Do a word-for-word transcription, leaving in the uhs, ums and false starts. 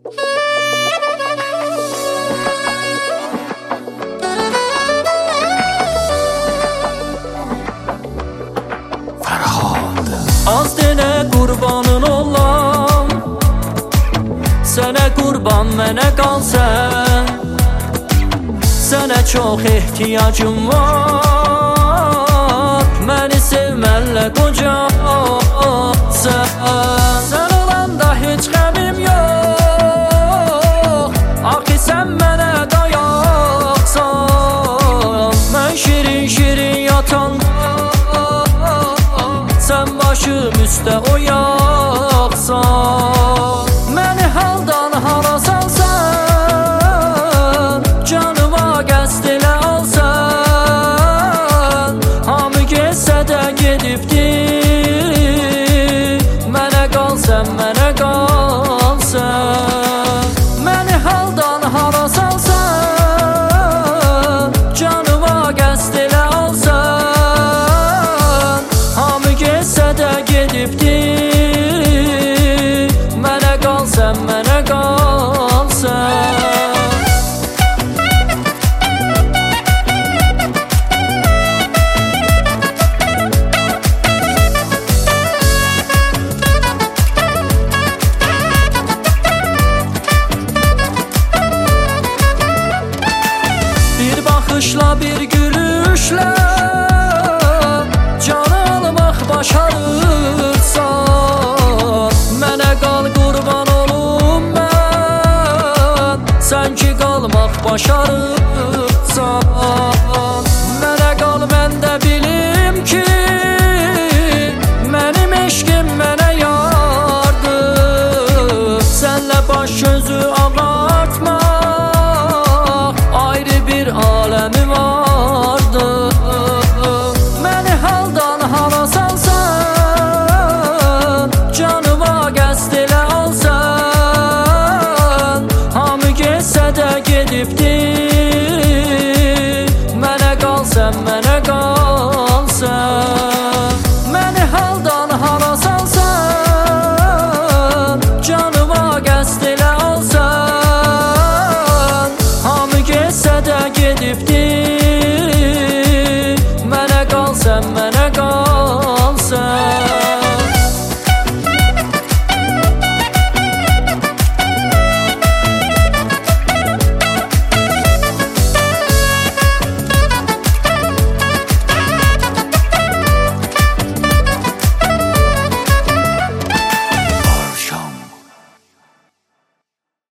Az dile qurbanın olam, sənə qurban mənə qal sən. Sənə çox ehtiyacım var, məni sevmənlə qocalsan. Sən olanda heç qəmim yox, axı sən mənə dayaqsan. Mən şirin şirin yatanda sən başım üstə oyaqsan. Məni haldan hala salsan, canıma qəsd elə alsan. Hamı getsə də gedibdir, mənə qal sən, mənə qal sən. Məni haldan hala salsan, canıma qəsd elə alsan. Hamı getsə də gedibdir, mənə qal sən, mənə qal sən. Bir baxışla, bir gülüşlə canı almaq başarırsan. Mənə qal qurban olum mən, sən ki qalmaq başarırsan. Mənə qal, mən də bilim ki mənim eşqim mənə yardır. Sənlə baş gözü ağartmaq ayrı bir aləmi vardır. Məni haldan hala salsan, canıma qəsd elə alsan. Hamı getsə də gedibdir,